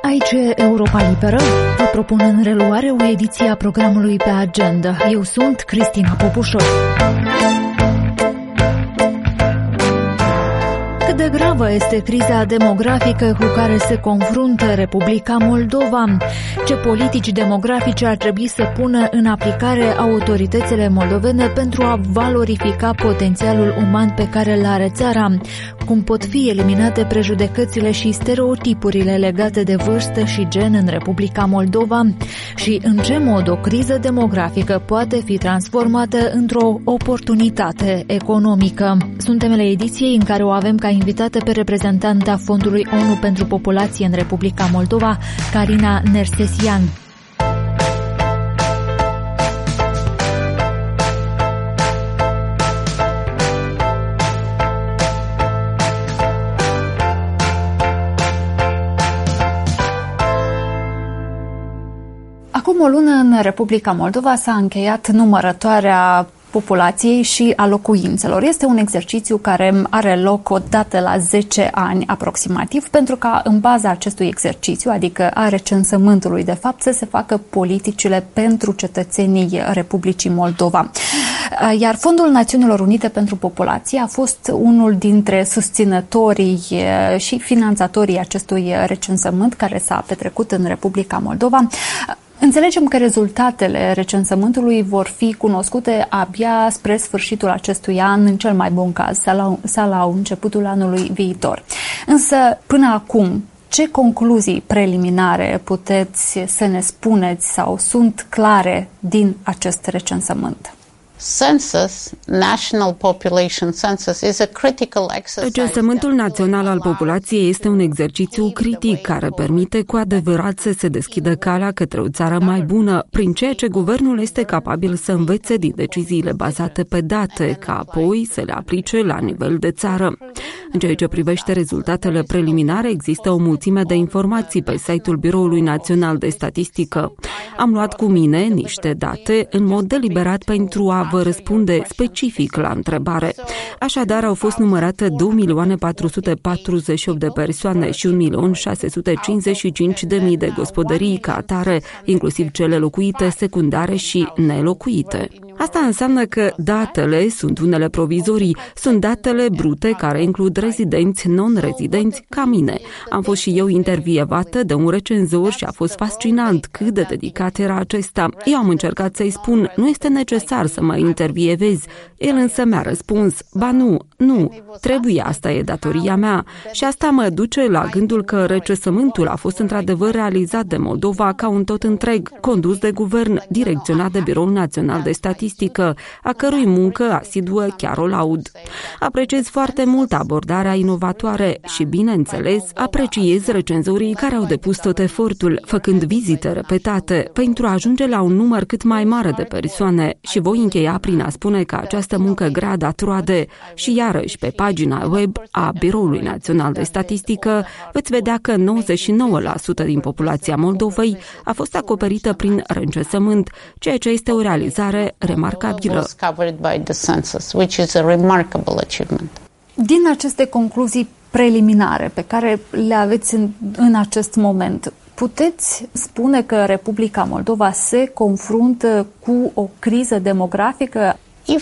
Aici e Europa Liberă. Vă propun în reluare o ediție a programului Pe Agenda. Eu sunt Cristina Popușor. Cât de gravă este criza demografică cu care se confruntă Republica Moldova? Ce politici demografice ar trebui să pună în aplicare autoritățile moldovene pentru a valorifica potențialul uman pe care îl are țara? Cum pot fi eliminate prejudecățile și stereotipurile legate de vârstă și gen în Republica Moldova? Și în ce mod o criză demografică poate fi transformată într-o oportunitate economică? Sunt temele ediției în care o avem ca invitată pe reprezentanta Fondului ONU pentru Populație în Republica Moldova, Carina Nersesian. Acum o lună în Republica Moldova s-a încheiat numărătoarea populației și a locuințelor. Este un exercițiu care are loc o dată la 10 ani aproximativ, pentru ca în baza acestui exercițiu, adică a recensământului de fapt, să se facă politicile pentru cetățenii Republicii Moldova. Iar Fondul Națiunilor Unite pentru Populație a fost unul dintre susținătorii și finanțatorii acestui recensământ care s-a petrecut în Republica Moldova. Înțelegem că rezultatele recensământului vor fi cunoscute abia spre sfârșitul acestui an, în cel mai bun caz, sau la începutul anului viitor. Însă, până acum, ce concluzii preliminare puteți să ne spuneți sau sunt clare din acest recensământ? Recensământul național al populației este un exercițiu critic care permite cu adevărat să se deschidă calea către o țară mai bună, prin ceea ce guvernul este capabil să învețe din deciziile bazate pe date, ca apoi să le aplice la nivel de țară. În ceea ce privește rezultatele preliminare, există o mulțime de informații pe site-ul Biroului Național de Statistică. Am luat cu mine niște date în mod deliberat pentru a vă răspunde specific la întrebare. Așadar, au fost numărate 2.448.000 de persoane și 1.655.000 de gospodării ca atare, inclusiv cele locuite, secundare și nelocuite. Asta înseamnă că datele sunt unele provizorii, sunt datele brute care includ rezidenți, non-rezidenți, ca mine. Am fost și eu intervievată de un recenzor și a fost fascinant cât de dedicat era acesta. Eu am încercat să-i spun, nu este necesar să mă intervievezi. El însă mi-a răspuns, ba nu, trebuie, asta e datoria mea. Și asta mă duce la gândul că recensământul a fost într-adevăr realizat de Moldova ca un tot întreg, condus de guvern, direcționat de Biroul Național de Statistică, a cărui muncă asiduă chiar o laud. Apreciez foarte mult abordarea inovatoare și, bineînțeles, apreciez recenzorii care au depus tot efortul, făcând vizite repetate, pentru a ajunge la un număr cât mai mare de persoane și voi încheia prin a spune că această muncă grea a dat roade și iarăși pe pagina web a Biroului Național de Statistică veți vedea că 99% din populația Moldovei a fost acoperită prin recensământ, ceea ce este o realizare remarcabilă. Din aceste concluzii preliminare pe care le aveți în acest moment, puteți spune că Republica Moldova se confruntă cu o criză demografică?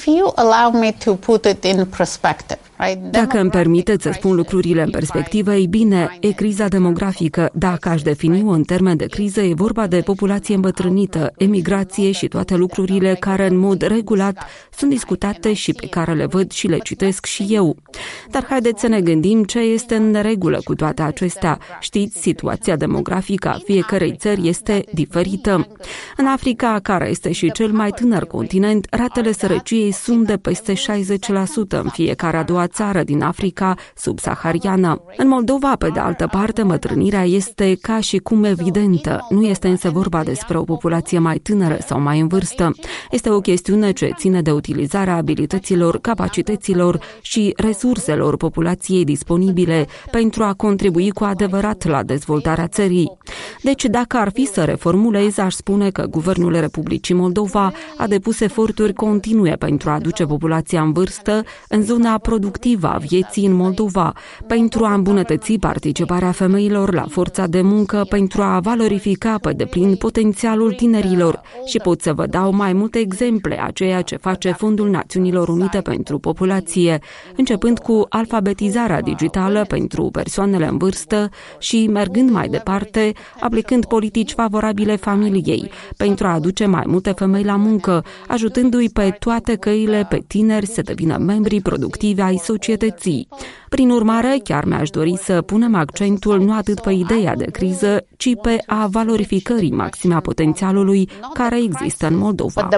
Dacă îmi permiteți să spun lucrurile în perspectivă, ei bine, e criza demografică. Dacă aș defini-o în termen de criză, e vorba de populație îmbătrânită, emigrație și toate lucrurile care în mod regulat sunt discutate și pe care le văd și le citesc și eu. Dar haideți să ne gândim ce este în neregulă cu toate acestea. Știți, situația demografică a fiecărei țări este diferită. În Africa, care este și cel mai tânăr continent, ratele sărăciei sunt de peste 60% în fiecare a doua țară din Africa subsahariană. În Moldova, pe de altă parte, îmbătrânirea este ca și cum evidentă. Nu este însă vorba despre o populație mai tânără sau mai în vârstă. Este o chestiune ce ține de utilizarea abilităților, capacităților și resurselor populației disponibile pentru a contribui cu adevărat la dezvoltarea țării. Deci, dacă ar fi să reformulez, aș spune că Guvernul Republicii Moldova a depus eforturi continue pentru a aduce populația în vârstă în zona productivă a vieții în Moldova, pentru a îmbunătăți participarea femeilor la forța de muncă, pentru a valorifica pe deplin potențialul tinerilor. Și pot să vă dau mai multe exemple a ceea ce face Fondul Națiunilor Unite pentru Populație, începând cu alfabetizarea digitală pentru persoanele în vârstă și, mergând mai departe, aplicând politici favorabile familiei, pentru a aduce mai multe femei la muncă, ajutându-i pe toate căile pe tineri să devină membri productivi ai societății. Prin urmare, chiar mi-aș dori să punem accentul nu atât pe ideea de criză, ci pe a valorificării maxime a potențialului care există în Moldova.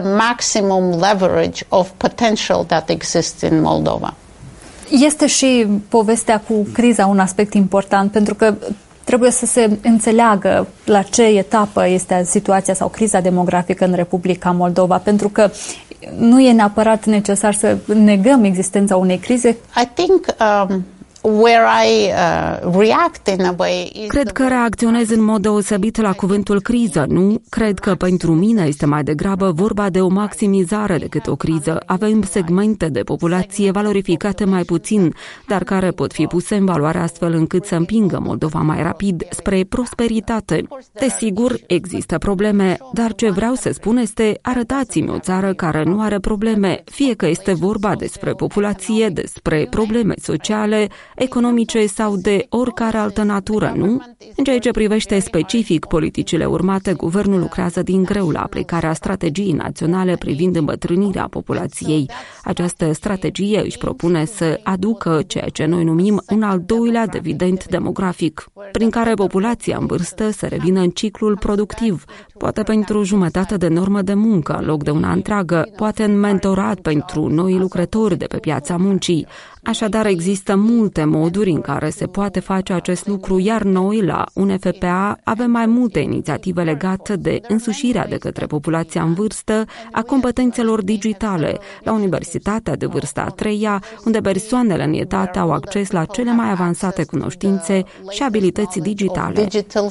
Este și povestea cu criza un aspect important, pentru că trebuie să se înțeleagă la ce etapă este situația sau criza demografică în Republica Moldova, pentru că nu e neapărat necesar să negăm existența unei crize. Cred că reacționez în mod deosebit la cuvântul criză, nu? Cred că pentru mine este mai degrabă vorba de o maximizare decât o criză. Avem segmente de populație valorificate mai puțin, dar care pot fi puse în valoare astfel încât să împingă Moldova mai rapid spre prosperitate. Desigur, există probleme, dar ce vreau să spun este arătați-mi o țară care nu are probleme, fie că este vorba despre populație, despre probleme sociale, economice sau de oricare altă natură, nu? În ceea ce privește specific politicile urmate, guvernul lucrează din greu la aplicarea strategiei naționale privind îmbătrânirea populației. Această strategie își propune să aducă ceea ce noi numim un al doilea dividend demografic, prin care populația în vârstă să revină în ciclul productiv, poate pentru jumătate de normă de muncă în loc de una întreagă, poate în mentorat pentru noi lucrători de pe piața muncii. Așadar, există multe moduri în care se poate face acest lucru, iar noi, la UNFPA, avem mai multe inițiative legate de însușirea de către populația în vârstă a competențelor digitale, la Universitatea de vârsta a treia, unde persoanele în etate au acces la cele mai avansate cunoștințe și abilități digitale.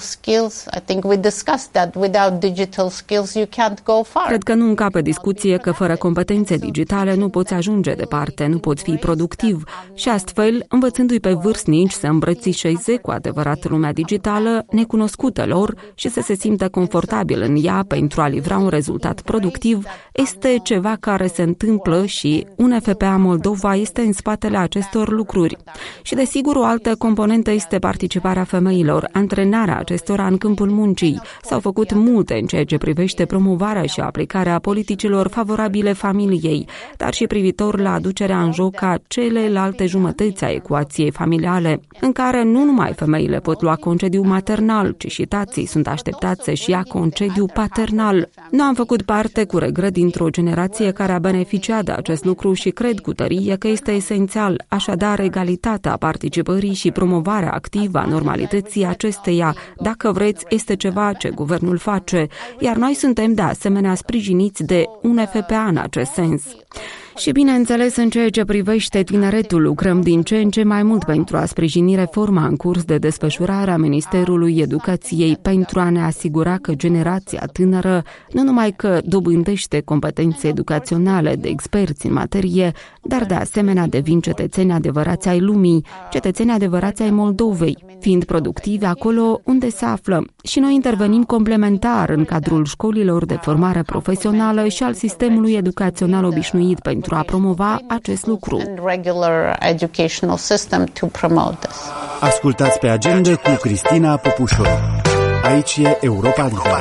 Cred că nu încape discuție că fără competențe digitale nu poți ajunge departe, nu poți fi productiv și astfel, învățându-i pe vârstnici să îmbrățișeze cu adevărat lumea digitală, necunoscută lor și să se simtă confortabil în ea pentru a livra un rezultat productiv, este ceva care se întâmplă și UNFPA Moldova este în spatele acestor lucruri. Și desigur, o altă componentă este participarea femeilor, antrenarea acestora în câmpul muncii. S-au făcut multe în ceea ce privește promovarea și aplicarea politicilor favorabile familiei, dar și privitor la aducerea în joc a celelalte jumătăți a ecuației familiale, în care nu numai femeile pot lua concediu maternal, ci și tații sunt așteptați să-și ia concediu paternal. Nu am făcut parte cu regret dintr-o generație care a beneficiat de acest lucru și cred cu tărie că este esențial, așadar egalitatea participării și promovarea activă a normalității acesteia, dacă vreți, este ceva ce guvernul face, iar noi suntem de asemenea sprijiniți de UNFPA în acest sens. Și bineînțeles, în ceea ce privește tineretul, lucrăm din ce în ce mai mult pentru a sprijini reforma în curs de desfășurare a Ministerului Educației pentru a ne asigura că generația tânără nu numai că dobândește competențe educaționale de experți în materie, dar de asemenea devin cetățeni adevărați ai lumii, cetățeni adevărați ai Moldovei, fiind productivi acolo unde se află. Și noi intervenim complementar în cadrul școlilor de formare profesională și al sistemului educațional obișnuit pentru a promova acest lucru. Ascultați pe Agenda cu Cristina Popușor. Aici e Europa Liberă.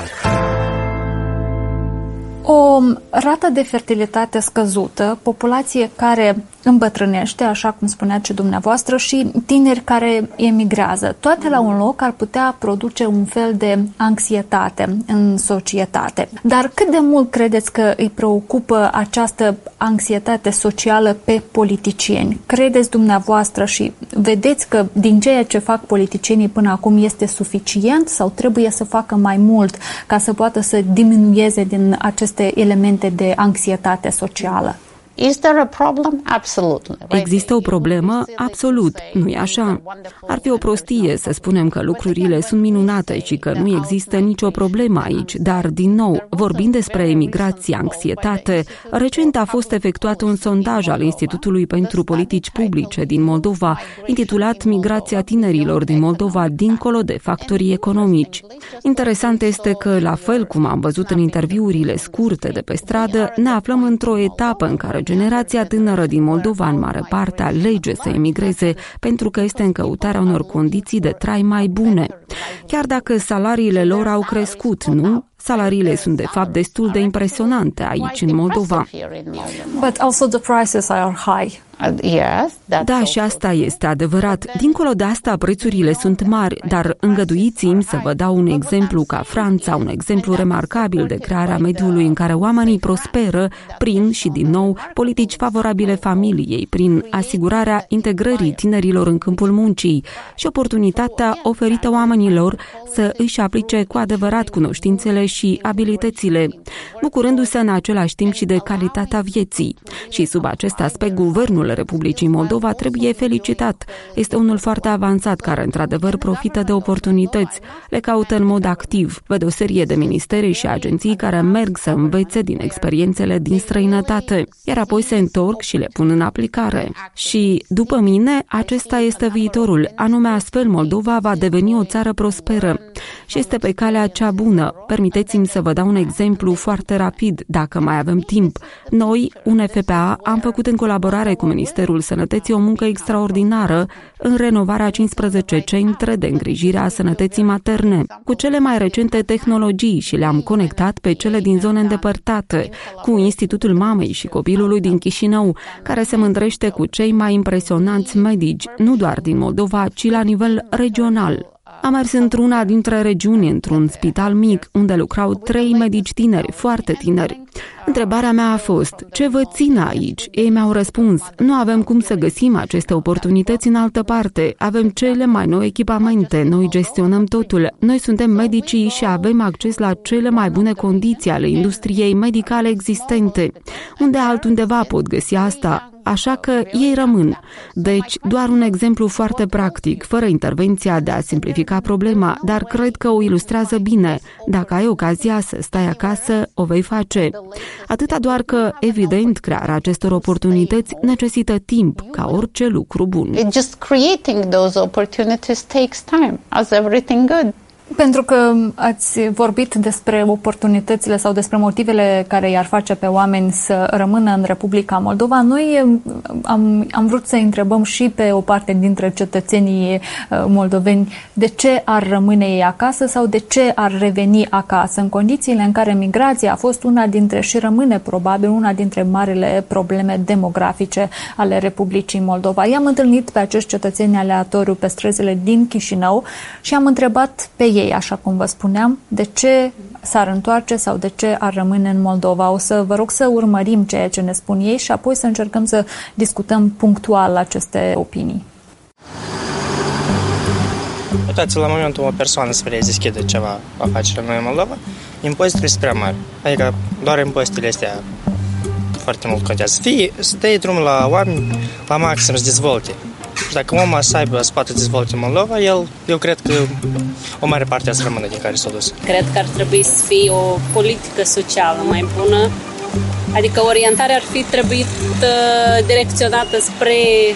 O rată de fertilitate scăzută, populație care îmbătrânește, așa cum spuneați și dumneavoastră, și tineri care emigrează. Toate la un loc ar putea produce un fel de anxietate în societate. Dar cât de mult credeți că îi preocupă această anxietate socială pe politicieni? Credeți dumneavoastră și vedeți că din ceea ce fac politicienii până acum este suficient sau trebuie să facă mai mult ca să poată să diminueze din aceste elemente de anxietate socială? Există o problemă? Absolut. Nu e așa. Ar fi o prostie să spunem că lucrurile sunt minunate și că nu există nicio problemă aici, dar, din nou, vorbind despre emigrație, anxietate, recent a fost efectuat un sondaj al Institutului pentru Politici Publice din Moldova, intitulat Migrația tinerilor din Moldova dincolo de factorii economici. Interesant este că, la fel cum am văzut în interviurile scurte de pe stradă, ne aflăm într-o etapă în care generația tânără din Moldova în mare parte alege să emigreze pentru că este în căutarea unor condiții de trai mai bune. Chiar dacă salariile lor au crescut, nu? Salariile sunt de fapt destul de impresionante aici în Moldova. But also the prices are high. Da, și asta este adevărat. Dincolo de asta, prețurile sunt mari, dar îngăduiți-mi să vă dau un exemplu ca Franța, un exemplu remarcabil de crearea mediului în care oamenii prosperă prin, și din nou, politici favorabile familiei, prin asigurarea integrării tinerilor în câmpul muncii și oportunitatea oferită oamenilor să își aplice cu adevărat cunoștințele și abilitățile, bucurându-se în același timp și de calitatea vieții. Și sub acest aspect, guvernul Republicii Moldova trebuie felicitat. Este unul foarte avansat care, într-adevăr, profită de oportunități. Le caută în mod activ. Văd o serie de ministere și agenții care merg să învețe din experiențele din străinătate, iar apoi se întorc și le pun în aplicare. Și, după mine, acesta este viitorul. Anume, astfel, Moldova va deveni o țară prosperă. Și este pe calea cea bună. Permiteți-mi să vă dau un exemplu foarte rapid, dacă mai avem timp. Noi, UNFPA, am făcut în colaborare cu Ministerul Sănătății o muncă extraordinară în renovarea 15 centre de îngrijire a sănătății materne, cu cele mai recente tehnologii și le-am conectat pe cele din zone îndepărtate, cu Institutul Mamei și Copilului din Chișinău, care se mândrește cu cei mai impresionanți medici, nu doar din Moldova, ci la nivel regional. Am mers într-una dintre regiuni, într-un spital mic, unde lucrau 3 medici tineri, foarte tineri. Întrebarea mea a fost, ce vă ține aici? Ei mi-au răspuns, nu avem cum să găsim aceste oportunități în altă parte, avem cele mai noi echipamente, noi gestionăm totul, noi suntem medicii și avem acces la cele mai bune condiții ale industriei medicale existente. Unde altundeva pot găsi asta? Așa că ei rămân. Deci, doar un exemplu foarte practic, fără intervenția de a simplifica problema, dar cred că o ilustrează bine. Dacă ai ocazia să stai acasă, o vei face. Atâta doar că, evident, crearea acestor oportunități necesită timp, ca orice lucru bun. Just creating those opportunities takes time, as everything good. Pentru că ați vorbit despre oportunitățile sau despre motivele care i-ar face pe oameni să rămână în Republica Moldova, noi am vrut să întrebăm și pe o parte dintre cetățenii moldoveni de ce ar rămâne ei acasă sau de ce ar reveni acasă, în condițiile în care migrația a fost una dintre și rămâne probabil una dintre marile probleme demografice ale Republicii Moldova. I-am întâlnit pe acești cetățeni aleatoriu pe străzile din Chișinău și am întrebat pe ei, așa cum vă spuneam, de ce s-ar întoarce sau de ce ar rămâne în Moldova. O să vă rog să urmărim ceea ce ne spun ei și apoi să încercăm să discutăm punctual aceste opinii. Uitați, la momentul o persoană să vrea deschide ceva afacere noi în Moldova, impozitele sunt prea mari. Adică doar impozitele astea foarte mult contează. Fie să dai drumul la oameni la maxim să dezvolte. Și dacă omul să aibă, să poată dezvolta în Moldova, eu cred că o mare parte să rămână din care s-a dus. Cred că ar trebui să fie o politică socială mai bună, adică orientarea ar fi trebuit direcționată spre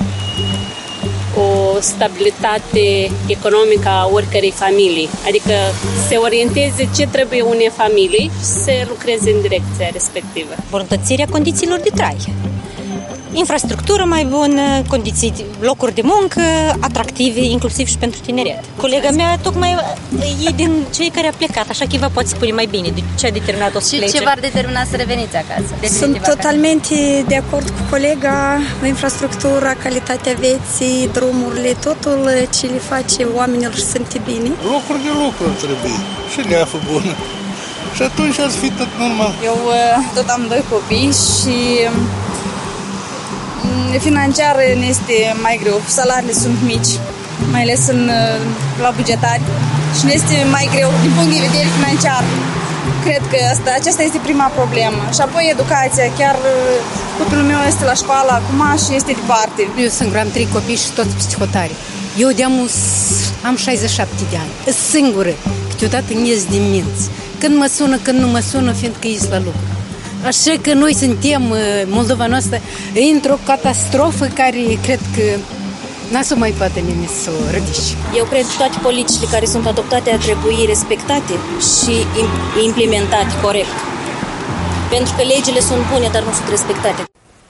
o stabilitate economică a oricărei familii, adică se orienteze ce trebuie unei familii și să lucreze în direcția respectivă. Îmbunătățirea condițiilor de trai. Infrastructură mai bună, condiții, locuri de muncă atractive, inclusiv și pentru tineret. Colega mea tocmai e din cei care a plecat, așa că vă poate spune mai bine de ce a determinat-o să plece. Și ce v-ar determina să reveniți acasă? Sunt totalmente de acord cu colega, infrastructura, calitatea vieții, drumurile, totul ce le face oamenilor să simte bine. Locuri de lucru trebuie și leafă bună. Și atunci ar fi tot normal. Eu tot am 2 copii și financiar ne este mai greu, salariile sunt mici, mai ales la bugetari și ne este mai greu din punct de vedere financiar. Cred că aceasta este prima problemă. Și apoi educația. Chiar copilul meu este la școală acum și este departe. Eu singur am 3 copii și toți psihotari. Eu am 67 de ani. Singură. Câteodată ies din minți. Când mă sună, când nu mă sună, fiindcă ies la lucru. Așa că noi suntem, Moldova noastră, într-o catastrofă care cred că n-a să mai poate nimeni să o ridice. Eu cred că toate politicile care sunt adoptate ar trebui respectate și implementate corect. Pentru că legile sunt bune, dar nu sunt respectate.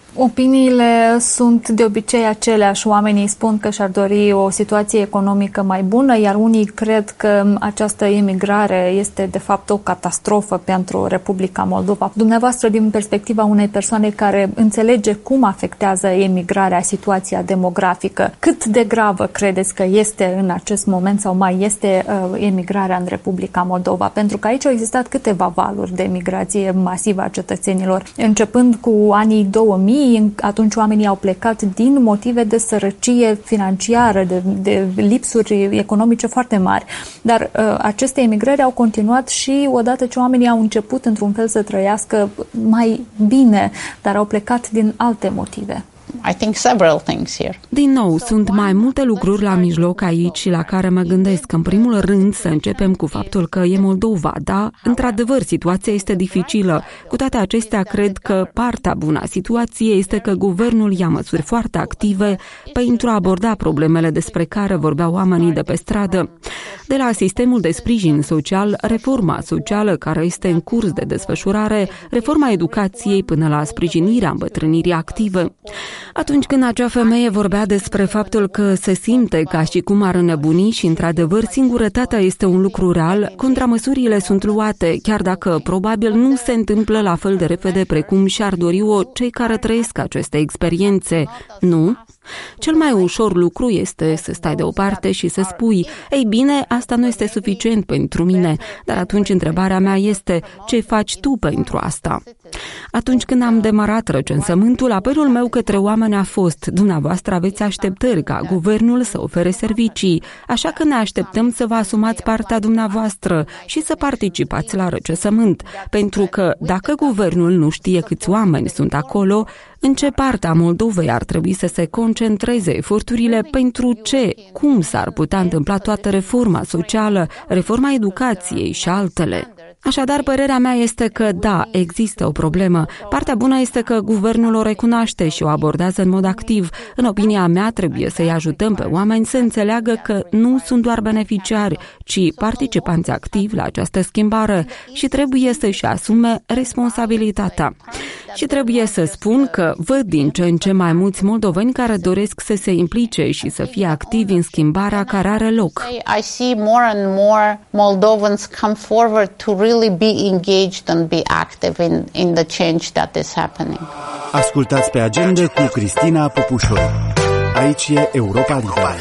Opiniile sunt de obicei aceleași. Oamenii spun că și-ar dori o situație economică mai bună, iar unii cred că această emigrare este de fapt o catastrofă pentru Republica Moldova. Dumneavoastră, din perspectiva unei persoane care înțelege cum afectează emigrarea situația demografică, cât de gravă credeți că este în acest moment sau mai este emigrarea în Republica Moldova? Pentru că aici au existat câteva valuri de emigrație masivă a cetățenilor, începând cu anii 2000. Atunci oamenii au plecat din motive de sărăcie financiară, de lipsuri economice foarte mari. Dar aceste emigrări au continuat și odată ce oamenii au început într-un fel să trăiască mai bine, dar au plecat din alte motive. I think several things here. Din nou, sunt mai multe lucruri la mijloc aici la care mă gândesc. În primul rând, să începem cu faptul că e Moldova, da? Într-adevăr, situația este dificilă. Cu toate acestea, cred că partea bună a situației este că guvernul ia măsuri foarte active pentru a aborda problemele despre care vorbeau oamenii de pe stradă. De la sistemul de sprijin social, reforma socială care este în curs de desfășurare, reforma educației până la sprijinirea îmbătrânirii active. Atunci când acea femeie vorbea despre faptul că se simte ca și cum ar înnebuni și, într-adevăr, singurătatea este un lucru real, contramăsurile sunt luate, chiar dacă probabil nu se întâmplă la fel de repede precum și-ar dori-o cei care trăiesc aceste experiențe, nu? Cel mai ușor lucru este să stai deoparte și să spui, ei bine, asta nu este suficient pentru mine, dar atunci întrebarea mea este, ce faci tu pentru asta? Atunci când am demarat recensământul, apelul meu către oameni a fost, dumneavoastră aveți așteptări ca guvernul să ofere servicii, așa că ne așteptăm să vă asumați partea dumneavoastră și să participați la recensământ, pentru că dacă guvernul nu știe câți oameni sunt acolo, în ce parte a Moldovei ar trebui să se concentreze eforturile, pentru ce, cum s-ar putea întâmpla toată reforma socială, reforma educației și altele. Așadar, părerea mea este că, da, există o problemă. Partea bună este că guvernul o recunoaște și o abordează în mod activ. În opinia mea, trebuie să-i ajutăm pe oameni să înțeleagă că nu sunt doar beneficiari, ci participanți activi la această schimbare și trebuie să-și asume responsabilitatea. Și trebuie să spun că văd din ce în ce mai mulți moldoveni care doresc să se implice și să fie activi în schimbarea care are loc. I see more and more Moldovans come forward to really be engaged and be active in the change that is happening. Ascultați pe agenda cu Cristina Popușoi. Aici e Europa Liberă.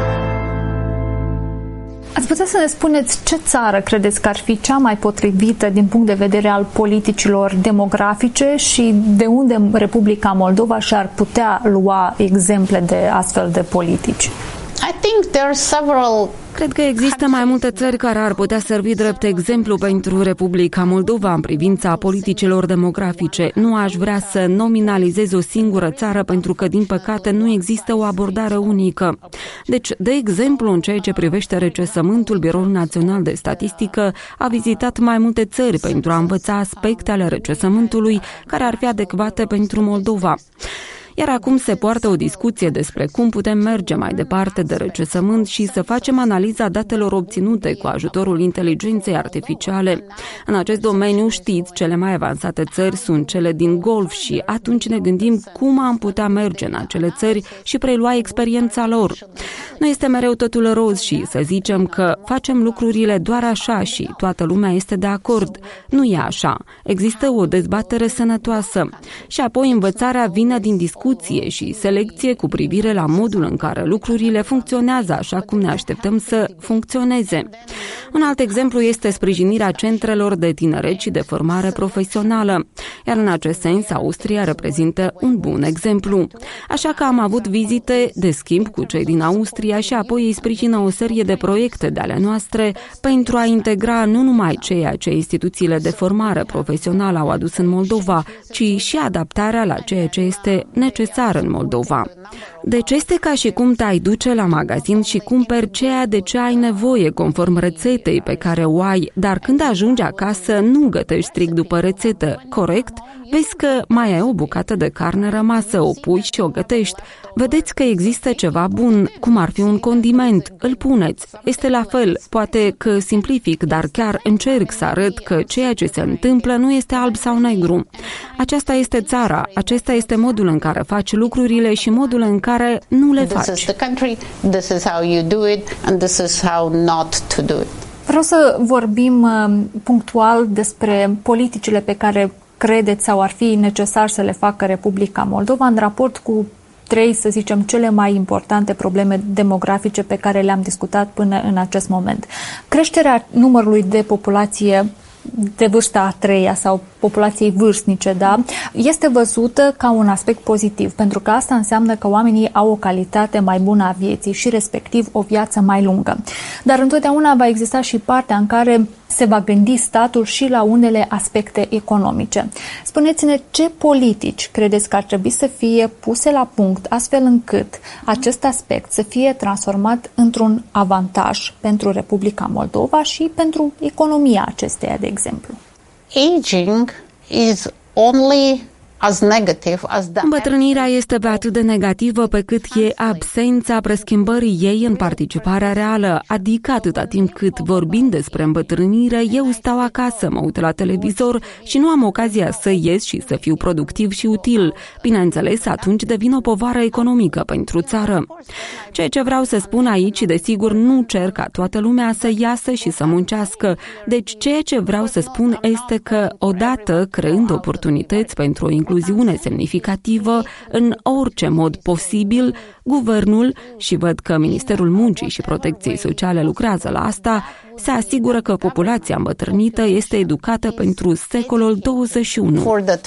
Ați putea să ne spuneți ce țară credeți că ar fi cea mai potrivită din punct de vedere al politicilor demografice și de unde Republica Moldova și-ar putea lua exemple de astfel de politici? I think there are several. Cred că există mai multe țări care ar putea servi drept exemplu pentru Republica Moldova în privința politicilor demografice. Nu aș vrea să nominalizez o singură țară pentru că, din păcate, nu există o abordare unică. Deci, de exemplu, în ceea ce privește recensământul, Biroul Național de Statistică a vizitat mai multe țări pentru a învăța aspecte ale recensământului care ar fi adecvate pentru Moldova. Iar acum se poartă o discuție despre cum putem merge mai departe de recensământ și să facem analiza datelor obținute cu ajutorul inteligenței artificiale. În acest domeniu, știți, cele mai avansate țări sunt cele din Golf și atunci ne gândim cum am putea merge în acele țări și prelua experiența lor. Nu este mereu totul roz și să zicem că facem lucrurile doar așa și toată lumea este de acord. Nu e așa. Există o dezbatere sănătoasă. Și apoi învățarea vine din discuție și selecție cu privire la modul în care lucrurile funcționează așa cum ne așteptăm să funcționeze. Un alt exemplu este sprijinirea centrelor de tineret și de formare profesională, iar în acest sens Austria reprezintă un bun exemplu. Așa că am avut vizite de schimb cu cei din Austria și apoi îi sprijină o serie de proiecte de ale noastre pentru a integra nu numai ceea ce instituțiile de formare profesională au adus în Moldova, ci și adaptarea la ceea ce este necesar în Moldova. Deci este ca și cum te-ai duce la magazin și cumperi ceea de ce ai nevoie conform rețetei pe care o ai, dar când ajungi acasă nu gătești strict după rețetă, corect? Vezi că mai ai o bucată de carne rămasă, o pui și o gătești. Vedeți că există ceva bun, cum ar fi un condiment, îl puneți. Este la fel, poate că simplific, dar chiar încerc să arăt că ceea ce se întâmplă nu este alb sau negru. Aceasta este țara, acesta este modul în care faci lucrurile și modul în care nu le faci. This is the country, this is how you do it, and this is how not to do it. Vreau să vorbim punctual despre politicile pe care credeți sau ar fi necesar să le facă Republica Moldova în raport cu 3, să zicem, cele mai importante probleme demografice pe care le-am discutat până în acest moment. Creșterea numărului de populație de vârsta a treia sau populației vârstnice, da, este văzută ca un aspect pozitiv, pentru că asta înseamnă că oamenii au o calitate mai bună a vieții și respectiv o viață mai lungă. Dar întotdeauna va exista și partea în care se va gândi statul și la unele aspecte economice. Spuneți-ne ce politici credeți că ar trebui să fie puse la punct astfel încât acest aspect să fie transformat într-un avantaj pentru Republica Moldova și pentru economia acesteia, de exemplu? Aging is only as negative as the... Îmbătrânirea este pe atât de negativă pe cât e absența preschimbării ei în participarea reală, adică atâta timp cât vorbind despre îmbătrânire, eu stau acasă, mă uit la televizor și nu am ocazia să ies și să fiu productiv și util. Bineînțeles, atunci devin o povară economică pentru țară. Ceea ce vreau să spun aici, desigur, nu cer ca toată lumea să iasă și să muncească. Deci ceea ce vreau să spun este că, odată creând oportunități pentru o incluziune semnificativă în orice mod posibil, guvernul, și văd că Ministerul Muncii și Protecției Sociale lucrează la asta, se asigură că populația îmbătrânită este educată pentru secolul 21.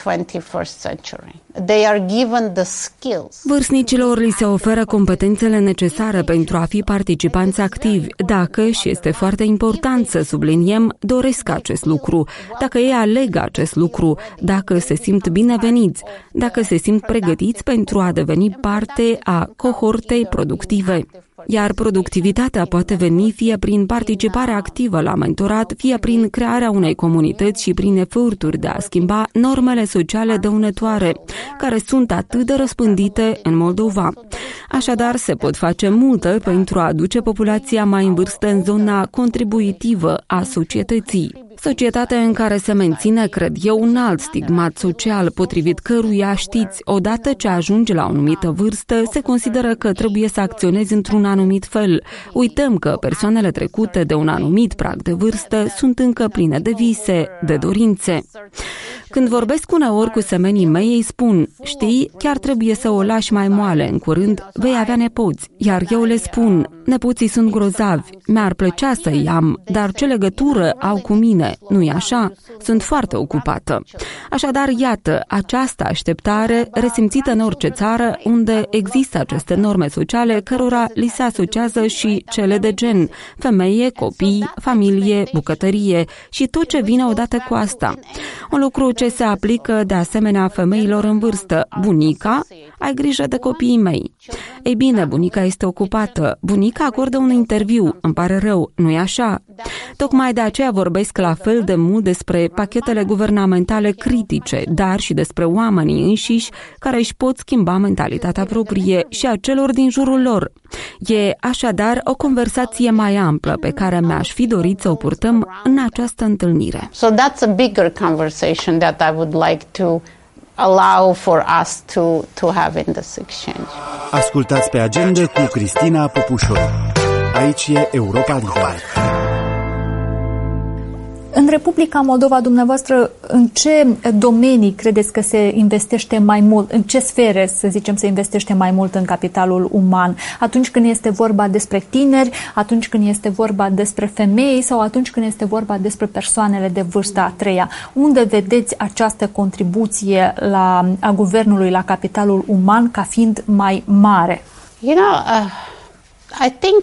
Vârstnicilor li se oferă competențele necesare pentru a fi participanți activi, dacă, și este foarte important să subliniem, doresc acest lucru, dacă ei aleg acest lucru, dacă se simt bineveniți, dacă se simt pregătiți pentru a deveni parte a cohortei productive. Iar productivitatea poate veni fie prin participarea activă la mentorat, fie prin crearea unei comunități și prin eforturi de a schimba normele sociale dăunătoare, care sunt atât de răspândite în Moldova. Așadar, se pot face multe pentru a aduce populația mai în vârstă în zona contributivă a societății. Societatea în care se menține, cred eu, un alt stigmat social, potrivit căruia, știți, odată ce ajungi la o anumită vârstă, se consideră că trebuie să acționezi într-un anumit fel. Uităm că persoanele trecute de un anumit prag de vârstă sunt încă pline de vise, de dorințe. Când vorbesc uneori cu semenii mei, îi spun, știi, chiar trebuie să o lași mai moale, în curând vei avea nepoți. Iar eu le spun, nepoții sunt grozavi, mi-ar plăcea să-i am, dar ce legătură au cu mine, nu-i așa? Sunt foarte ocupată. Așadar, iată, această așteptare, resimțită în orice țară unde există aceste norme sociale, cărora li se asociază și cele de gen, femeie, copii, familie, bucătărie și tot ce vine odată cu asta. Un lucru ce se aplică de asemenea femeilor în vârstă. Bunica, ai grijă de copiii mei. Ei bine, bunica este ocupată. Bunica acordă un interviu. Îmi pare rău, nu-i așa? Tocmai de aceea vorbesc la fel de mult despre pachetele guvernamentale critice, dar și despre oamenii înșiși care își pot schimba mentalitatea proprie și a celor din jurul lor. E așadar o conversație mai amplă pe care mi-aș fi dorit să o purtăm în această întâlnire. So that's a bigger conversation that I would like to allow for us to have in this exchange. Ascultați pe agenda cu Cristina Popușoi. Aici e Europa Liberă. În Republica Moldova, dumneavoastră, în ce domenii credeți că se investește mai mult, în ce sfere, să zicem, se investește mai mult în capitalul uman? Atunci când este vorba despre tineri, atunci când este vorba despre femei sau atunci când este vorba despre persoanele de vârsta a treia? Unde vedeți această contribuție a guvernului la capitalul uman ca fiind mai mare? You know, I think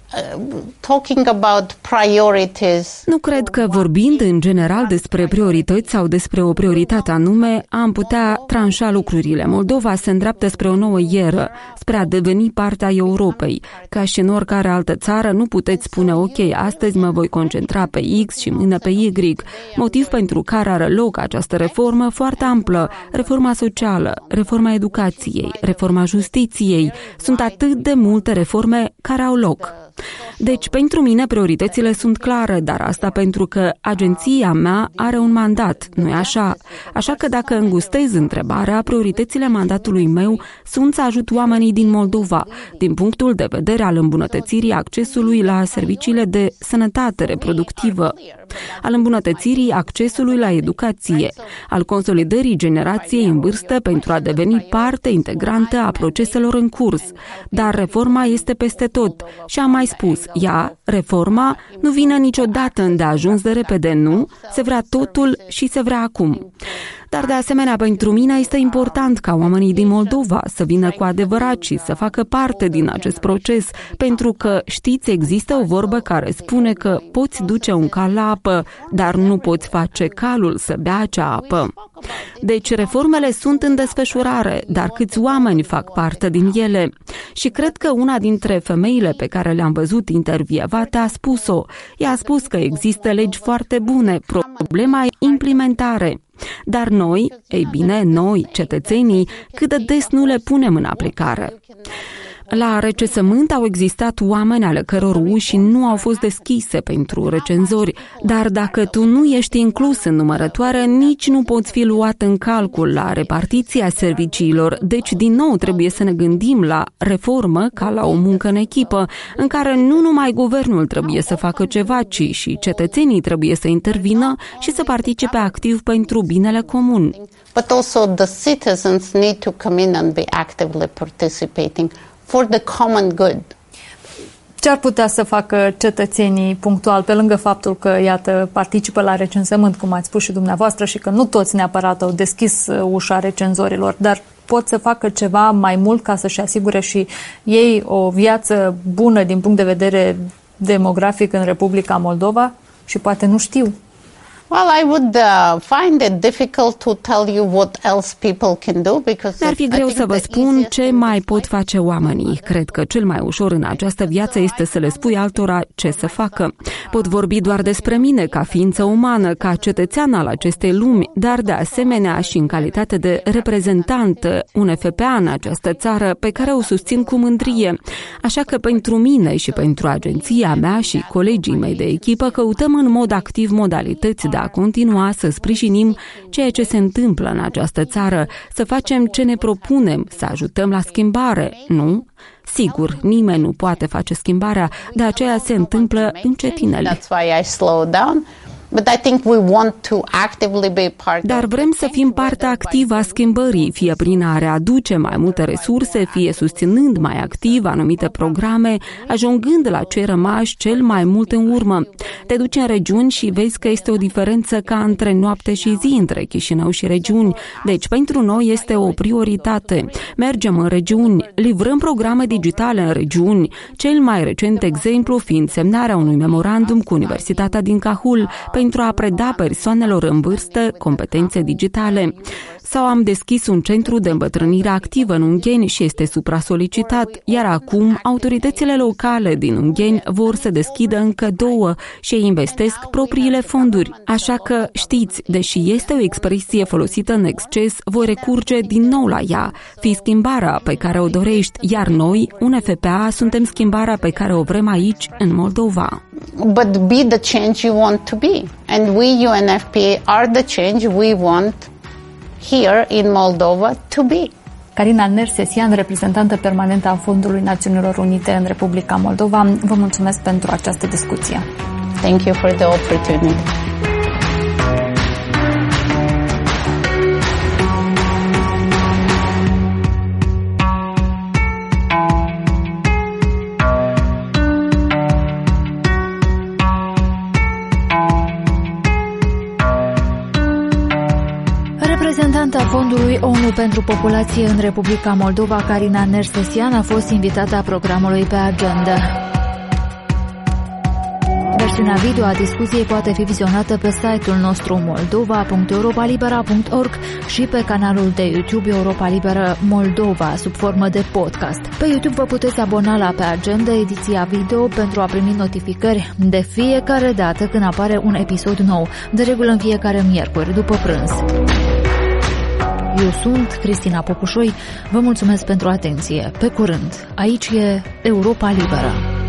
talking about priorities. Nu cred că vorbind în general despre priorități sau despre o prioritate anume am putea tranșa lucrurile. Moldova se îndreaptă spre o nouă eră, spre a deveni partea Europei. Ca și în oricare altă țară, nu puteți spune ok, astăzi mă voi concentra pe X și mâine pe Y. Motiv pentru care are loc această reformă foarte amplă, reforma socială, reforma educației, reforma justiției. Sunt atât de multe reforme care au loc. Deci, pentru mine, prioritățile sunt clare, dar asta pentru că agenția mea are un mandat, nu-i așa? Așa că dacă îngustez întrebarea, prioritățile mandatului meu sunt să ajut oamenii din Moldova, din punctul de vedere al îmbunătățirii accesului la serviciile de sănătate reproductivă, al îmbunătățirii accesului la educație, al consolidării generației în vârstă pentru a deveni parte integrantă a proceselor în curs. Dar reforma este peste tot și am mai spus, reforma, nu vine niciodată îndeajuns de repede, nu, se vrea totul și se vrea acum. Dar de asemenea, pentru mine este important ca oamenii din Moldova să vină cu adevărat și să facă parte din acest proces, pentru că, știți, există o vorbă care spune că poți duce un cal la apă, dar nu poți face calul să bea acea apă. Deci reformele sunt în desfășurare, dar câți oameni fac parte din ele? Și cred că una dintre femeile pe care le-am văzut intervievate a spus-o. Ea a spus că există legi foarte bune, problema e implementare. Dar noi, ei bine, noi, cetățenii, cât de des nu le punem în aplicare. La recensământ au existat oameni ale căror uși nu au fost deschise pentru recenzori, dar dacă tu nu ești inclus în numărătoare, nici nu poți fi luat în calcul la repartiția serviciilor. Deci, din nou, trebuie să ne gândim la reformă ca la o muncă în echipă, în care nu numai guvernul trebuie să facă ceva, ci și cetățenii trebuie să intervină și să participe activ pentru binele comun. But also the citizens need to come in and be actively participating for the common good. Ce ar putea să facă cetățenii punctual, pe lângă faptul că, iată, participă la recensământ, cum ați spus și dumneavoastră, și că nu toți neapărat au deschis ușa recenzorilor, dar pot să facă ceva mai mult ca să-și asigure și ei o viață bună din punct de vedere demografic în Republica Moldova și poate nu știu. Well, I would find it difficult to tell you what else people can do because mi-ar fi greu să vă spun ce mai pot face oamenii. Cred că cel mai ușor în această viață este să le spui altora ce să facă. Pot vorbi doar despre mine ca ființă umană, ca cetățean al acestei lumi, dar de asemenea și în calitate de reprezentant UNFPA în această țară pe care o susțin cu mândrie. Așa că pentru mine și pentru agenția mea și colegii mei de echipă căutăm în mod activ modalități de a continua să sprijinim ceea ce se întâmplă în această țară, să facem ce ne propunem, să ajutăm la schimbare, nu? Sigur, nimeni nu poate face schimbarea, de aceea se întâmplă încetinele. Dar vrem să fim parte activă a schimbării, fie prin a readuce mai multe resurse, fie susținând mai activ anumite programe, ajungând la cei rămași cel mai mult în urmă. Te duci în regiuni și vezi că este o diferență ca între noapte și zi între Chișinău și regiuni. Deci pentru noi este o prioritate. Mergem în regiuni, livrăm programe digitale în regiuni, cel mai recent exemplu fiind semnarea unui memorandum cu Universitatea din Cahul pentru a preda persoanelor în vârstă competențe digitale. Sau am deschis un centru de îmbătrânire activă în Ungheni și este supra-solicitat, iar acum autoritățile locale din Ungheni vor să deschidă încă 2 și investesc propriile fonduri. Așa că, știți, deși este o expresie folosită în exces, voi recurge din nou la ea. Fii schimbarea pe care o dorești, iar noi, UNFPA, suntem schimbarea pe care o vrem aici, în Moldova. But be the change you want to be. And we, UNFPA, are the change we want here in Moldova to be. Carina Nersesian, reprezentantă permanentă a Fondului Națiunilor Unite în Republica Moldova, vă mulțumesc pentru această discuție. Thank you for the opportunity. Reprezentanta Fondului ONU pentru Populație în Republica Moldova, Carina Nersesian, a fost invitata programului pe agenda. Versiunea video a discuției poate fi vizionată pe site-ul nostru moldova.europalibera.org și pe canalul de YouTube Europa Liberă Moldova, sub formă de podcast. Pe YouTube vă puteți abona la Pe Agenda, ediția video, pentru a primi notificări de fiecare dată când apare un episod nou, de regulă în fiecare miercuri, după prânz. Eu sunt Cristina Popușoi, vă mulțumesc pentru atenție. Pe curând, aici e Europa Liberă.